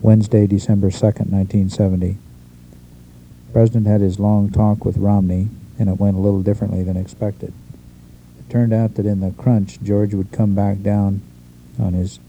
Wednesday, December 2nd, 1970. The President had his long talk with Romney, and it went a little differently than expected. It turned out that in the crunch, George would back down on his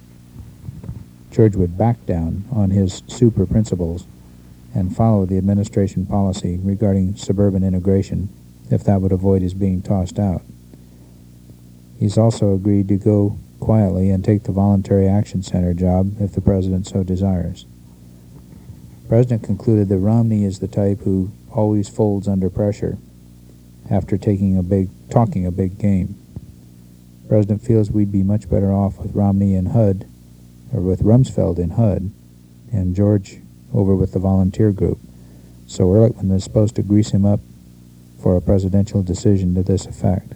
super principles and follow the administration policy regarding suburban integration if that would avoid his being tossed out. He's also agreed to go quietly and take the Voluntary Action Center job if the President so desires. The President concluded that Romney is the type who always folds under pressure after talking a big game. The President feels we'd be much better off with Romney in HUD, or with Rumsfeld in HUD, and George over with the volunteer group, so Ehrlichman is supposed to grease him up for a presidential decision to this effect.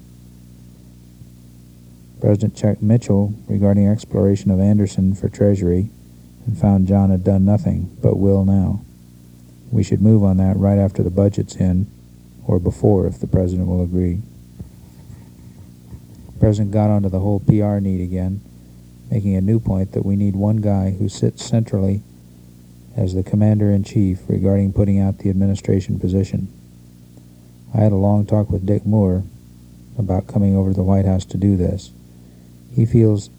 The President checked Mitchell regarding exploration of Anderson for Treasury and found John had done nothing, but will now. We should move on that right after the budget's in, or before if the President will agree. The President got onto the whole PR need again, making a new point that we need one guy who sits centrally as the Commander-in-Chief regarding putting out the administration position. I had a long talk with Dick Moore about coming over to the White House to do this. He feels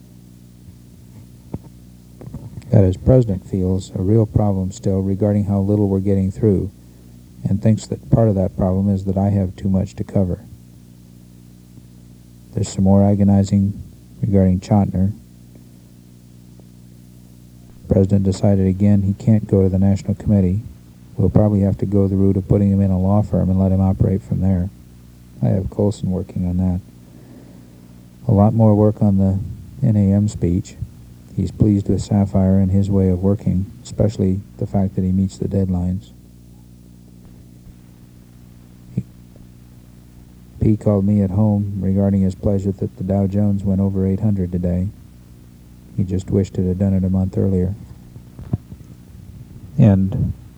that as President feels a real problem still regarding how little we're getting through, and thinks that part of that problem is that I have too much to cover. There's some more agonizing regarding Chotiner. The President decided again he can't go to the National Committee. We'll probably have to go the route of putting him in a law firm and let him operate from there. I have Colson working on that. A lot more work on the NAM speech. He's pleased with Sapphire and his way of working, especially the fact that he meets the deadlines. P called me at home regarding his pleasure that the Dow Jones went over 800 today. He just wished it had done it a month earlier. And